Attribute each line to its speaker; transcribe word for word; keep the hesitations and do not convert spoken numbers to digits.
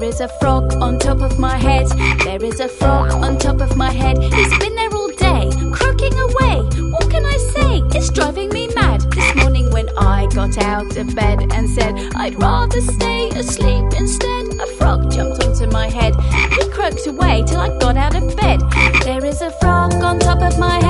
Speaker 1: is a frog on top of my head. There is a frog on top of my head. He's been there all day, croaking away. What can I say? It's driving me mad. This morning when I got out of bed and said I'd rather stay asleep instead, a frog jumped onto my head. He croaked away till I got out of bed. There is a frog on top of my head.